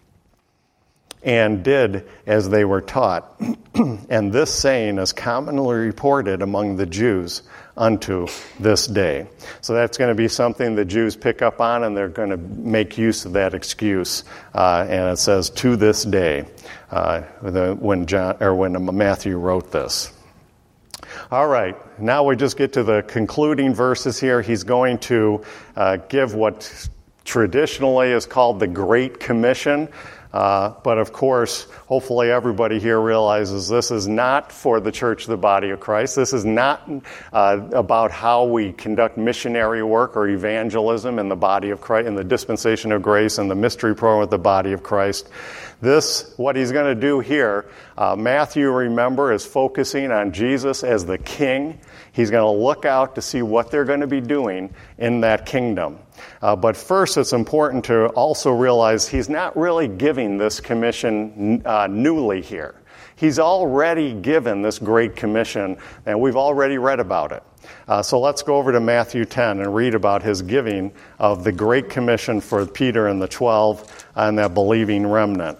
and did as they were taught. And this saying is commonly reported among the Jews unto this day. So that's going to be something the Jews pick up on, and they're going to make use of that excuse. Uh, and it says, to this day, uh, the, when John or when Matthew wrote this. All right, now we just get to the concluding verses here. He's going to uh, give what traditionally is called the Great Commission. Uh, but of course, hopefully everybody here realizes this is not for the church, the body of Christ. This is not uh, about how we conduct missionary work or evangelism in the body of Christ, in the dispensation of grace and the mystery program with the body of Christ. This, what he's going to do here, uh, Matthew, remember, is focusing on Jesus as the king. He's going to look out to see what they're going to be doing in that kingdom. Uh, but first, it's important to also realize he's not really giving this commission uh, newly here. He's already given this Great Commission, and we've already read about it. Uh, so let's go over to Matthew ten and read about his giving of the Great Commission for Peter and the twelve and that believing remnant.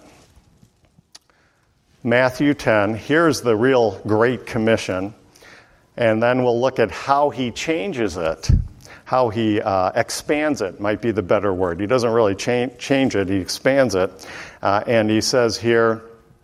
Matthew ten, here's the real Great Commission, and then we'll look at how he changes it. How he uh, expands it might be the better word. He doesn't really change, change it, he expands it. Uh, and he says here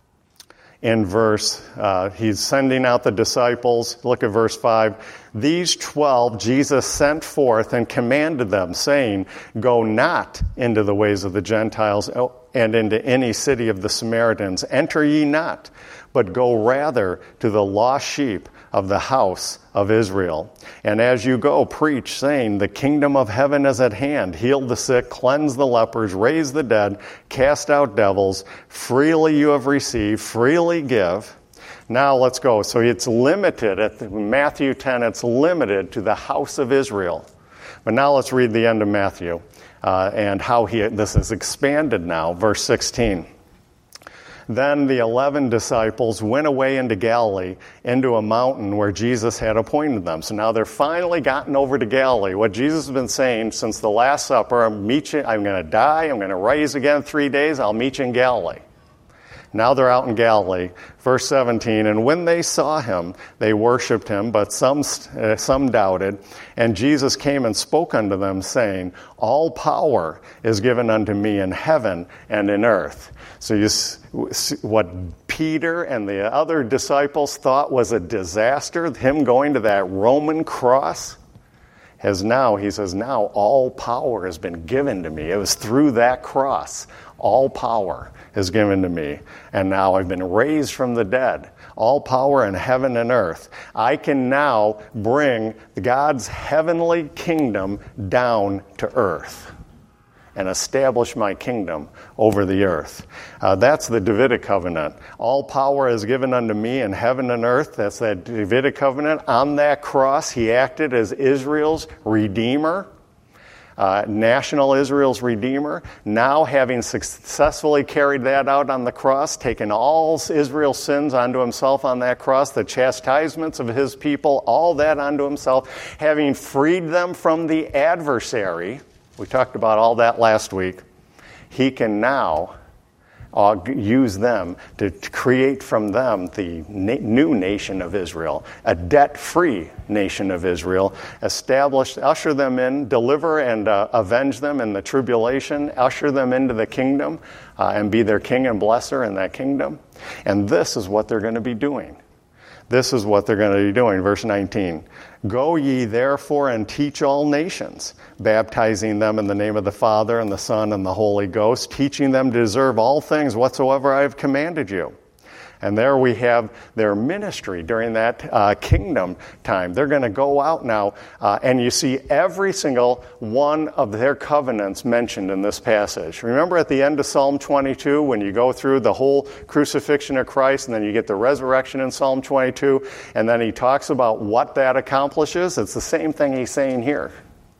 in verse, uh, he's sending out the disciples. Look at verse five. These twelve Jesus sent forth and commanded them, saying, go not into the ways of the Gentiles and into any city of the Samaritans. Enter ye not, but go rather to the lost sheep of the house of Israel. And as you go, preach, saying, the kingdom of heaven is at hand. Heal the sick, cleanse the lepers, raise the dead, cast out devils. Freely you have received, freely give. Now let's go. So it's limited, at Matthew ten, it's limited to the house of Israel. But now let's read the end of Matthew uh, and how he this is expanded now. Verse sixteen. Then the eleven disciples went away into Galilee, into a mountain where Jesus had appointed them. So now they're finally gotten over to Galilee. What Jesus has been saying since the Last Supper, I'm, meet you, I'm going to die, I'm going to rise again in three days, I'll meet you in Galilee. Now they're out in Galilee. Verse seventeen, and when they saw him, they worshipped him, but some uh, some doubted. And Jesus came and spoke unto them, saying, all power is given unto me in heaven and in earth. So you see what Peter and the other disciples thought was a disaster, him going to that Roman cross, has now, he says, now all power has been given to me. It was through that cross. All power is given to me. And now I've been raised from the dead. All power in heaven and earth. I can now bring God's heavenly kingdom down to earth and establish my kingdom over the earth. Uh, that's the Davidic covenant. All power is given unto me in heaven and earth. That's that Davidic covenant. On that cross, he acted as Israel's redeemer. Uh, national Israel's Redeemer, now having successfully carried that out on the cross, taken all Israel's sins onto himself on that cross, the chastisements of his people, all that onto himself, having freed them from the adversary, we talked about all that last week, he can now uh, use them to create from them the na- new nation of Israel, a debt-free nation of Israel, establish, usher them in, deliver and uh, avenge them in the tribulation, usher them into the kingdom, uh, and be their king and blesser in that kingdom. And this is what they're going to be doing. This is what they're going to be doing. Verse nineteen. Go ye therefore and teach all nations, baptizing them in the name of the Father and the Son and the Holy Ghost, teaching them to observe all things whatsoever I have commanded you. And there we have their ministry during that uh, kingdom time. They're going to go out now, uh, and you see every single one of their covenants mentioned in this passage. Remember at the end of Psalm twenty-two, when you go through the whole crucifixion of Christ, and then you get the resurrection in Psalm twenty-two, and then he talks about what that accomplishes? It's the same thing he's saying here.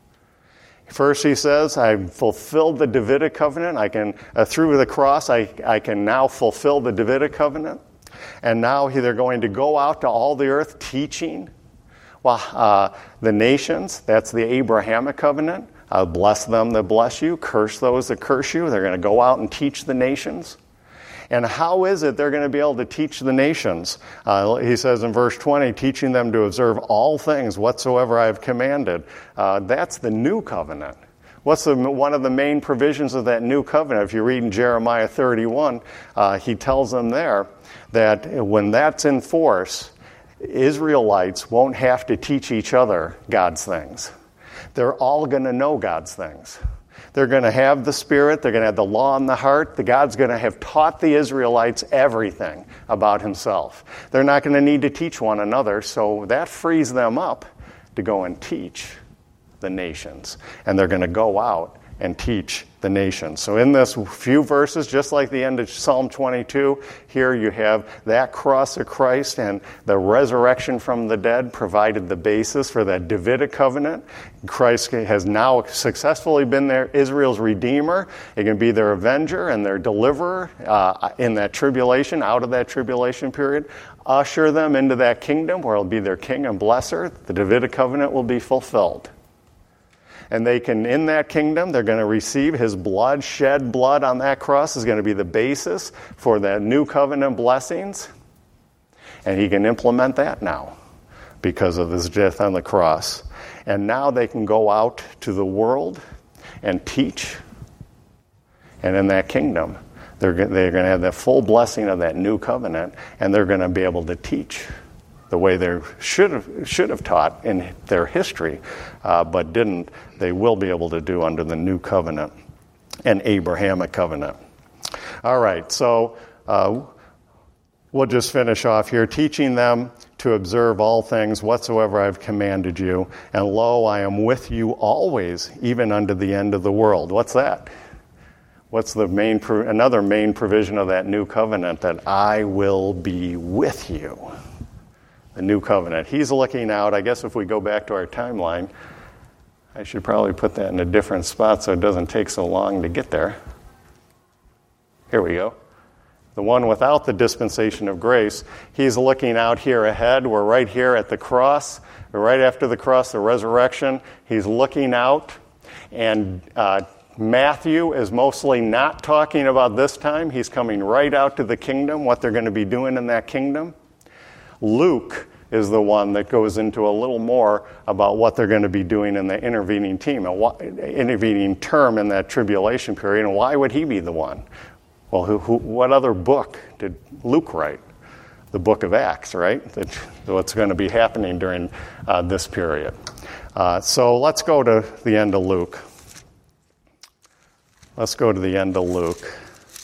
First, he says, I fulfilled the Davidic covenant. I can, uh, through the cross, I, I can now fulfill the Davidic covenant. And now they're going to go out to all the earth teaching. Well, uh, the nations, that's the Abrahamic covenant. I'll bless them that bless you, curse those that curse you. They're going to go out and teach the nations. And how is it they're going to be able to teach the nations? Uh, he says in verse twenty, teaching them to observe all things whatsoever I have commanded. Uh, that's the new covenant. What's the, one of the main provisions of that new covenant? If you read in Jeremiah thirty-one, uh, he tells them there that when that's in force, Israelites won't have to teach each other God's things. They're all going to know God's things. They're going to have the Spirit. They're going to have the law in the heart. The God's going to have taught the Israelites everything about himself. They're not going to need to teach one another, so that frees them up to go and teach the nations. And they're going to go out and teach the nations. So in this few verses, just like the end of Psalm twenty-two, here you have that cross of Christ and the resurrection from the dead provided the basis for that Davidic covenant. Christ has now successfully been their Israel's redeemer. He can be their avenger and their deliverer uh, in that tribulation, out of that tribulation period. Usher them into that kingdom where he'll be their king and blesser. The Davidic covenant will be fulfilled. And they can, in that kingdom, they're going to receive his blood. Shed blood on that cross is going to be the basis for the new covenant blessings. And he can implement that now because of his death on the cross. And now they can go out to the world and teach. And in that kingdom, they're, they're going to have the full blessing of that new covenant, and they're going to be able to teach the way they should have should have taught in their history, uh, but didn't. They will be able to do under the new covenant and Abrahamic covenant. All right, so uh, we'll just finish off here, teaching them to observe all things whatsoever I have commanded you, and lo, I am with you always, even unto the end of the world. What's that? What's the main pro- another main provision of that new covenant? That I will be with you. The new covenant. He's looking out. I guess if we go back to our timeline, I should probably put that in a different spot so it doesn't take so long to get there. Here we go. The one without the dispensation of grace. He's looking out here ahead. We're right here at the cross. We're right after the cross, the resurrection. He's looking out. And uh, Matthew is mostly not talking about this time. He's coming right out to the kingdom, what they're going to be doing in that kingdom. Luke is the one that goes into a little more about what they're going to be doing in the intervening team, a intervening term in that tribulation period. And why would he be the one? Well, who, who, what other book did Luke write? The book of Acts, right? That, what's going to be happening during uh, this period. Uh, so let's go to the end of Luke. Let's go to the end of Luke.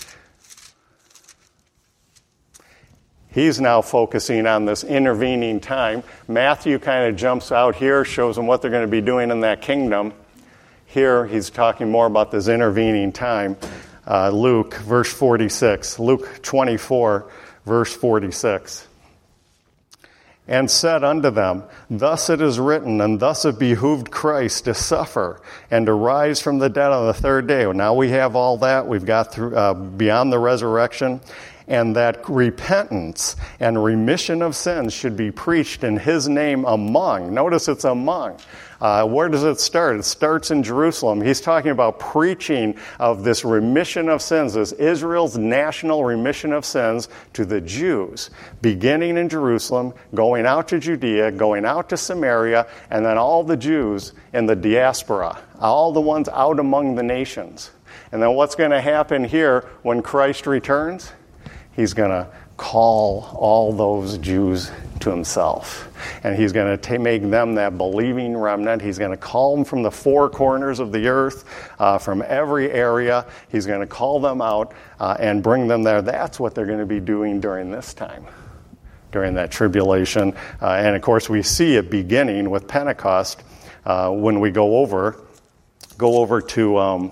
He's now focusing on this intervening time. Matthew kind of jumps out here, shows them what they're going to be doing in that kingdom. Here, he's talking more about this intervening time. Uh, Luke, verse forty-six. Luke twenty-four, verse forty-six. And said unto them, thus it is written, and thus it behooved Christ to suffer and to rise from the dead on the third day. Well, now we have all that. We've got through uh, beyond the resurrection. And that repentance and remission of sins should be preached in his name among. Notice it's among. Uh, where does it start? It starts in Jerusalem. He's talking about preaching of this remission of sins, this Israel's national remission of sins to the Jews, beginning in Jerusalem, going out to Judea, going out to Samaria, and then all the Jews in the diaspora, all the ones out among the nations. And then what's going to happen here when Christ returns? He's going to call all those Jews to himself. And he's going to make them that believing remnant. He's going to call them from the four corners of the earth, uh, from every area. He's going to call them out uh, and bring them there. That's what they're going to be doing during this time, during that tribulation. Uh, and, of course, we see it beginning with Pentecost uh, when we go over, go over to um,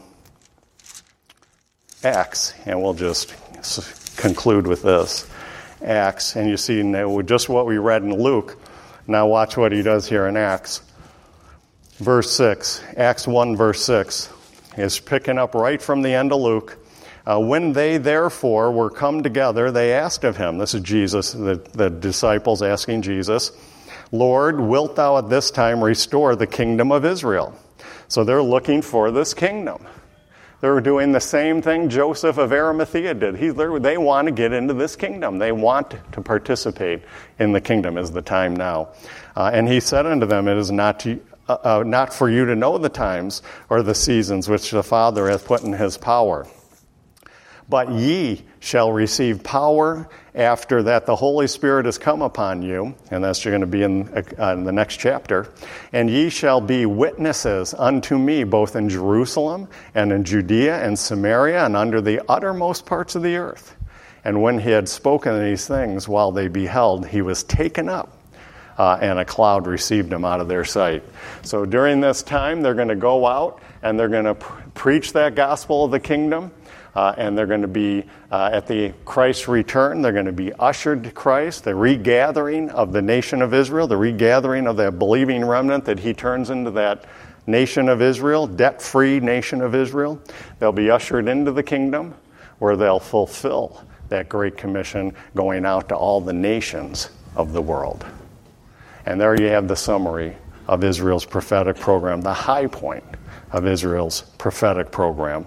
Acts, and we'll just conclude with this. Acts, and you see just what we read in Luke. Now watch what he does here in Acts. Verse six, Acts one verse six, is picking up right from the end of Luke. Uh, when they therefore were come together, they asked of him, this is Jesus, the, the disciples asking Jesus, Lord, wilt thou at this time restore the kingdom of Israel? So they're looking for this kingdom. They're doing the same thing Joseph of Arimathea did. He, they want to get into this kingdom. They want to participate in the kingdom. Is the time now. Uh, and he said unto them, it is not, to, uh, uh, not for you to know the times or the seasons which the Father hath put in his power. But ye shall receive power after that the Holy Spirit has come upon you, and that's going to be in, uh, in the next chapter, and ye shall be witnesses unto me both in Jerusalem and in Judea and Samaria and under the uttermost parts of the earth. And when he had spoken these things, while they beheld, he was taken up, uh, and a cloud received him out of their sight. So during this time, they're going to go out and they're going to pr- preach that gospel of the kingdom. Uh, and they're going to be, uh, at the Christ's return, they're going to be ushered to Christ, the regathering of the nation of Israel, the regathering of that believing remnant that he turns into that nation of Israel, debt-free nation of Israel. They'll be ushered into the kingdom where they'll fulfill that great commission going out to all the nations of the world. And there you have the summary of Israel's prophetic program, the high point of Israel's prophetic program.